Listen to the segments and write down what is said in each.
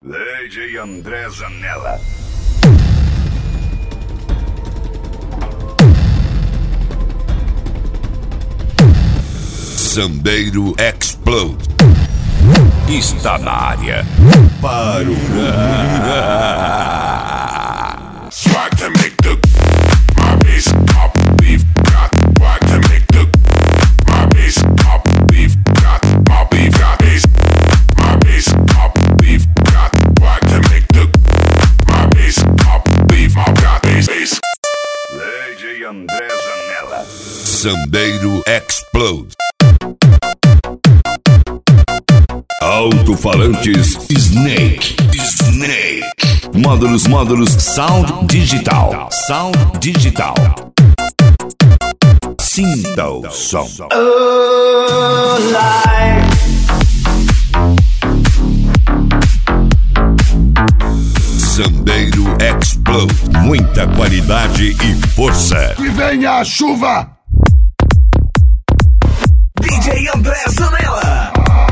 DJ André Zanella. Sambeiro Explode está na área. Para o swag to make the my bass pop beef got swag to make the my bass pop beef got my beef got bass my bass pop beef got swag to make the my bass pop beef my got bass. DJ André Zanella. Sambeiro Explode. Alto-falantes Snake. Módulos Sound Digital. Sinta o som. Sambeiro Explode. Muita qualidade e força. Que venha a chuva! DJ André Zanella.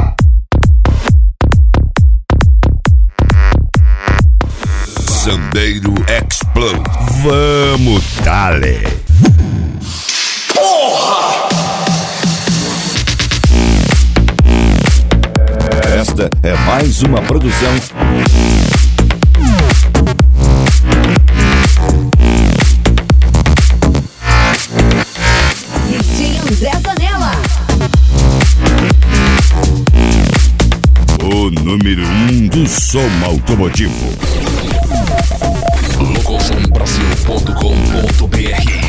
Sambeiro Explode. Vamos, dale! Porra! Esta é mais uma produção DJ André Zanella. o número 1 do som automotivo. Locosombrasil.com.br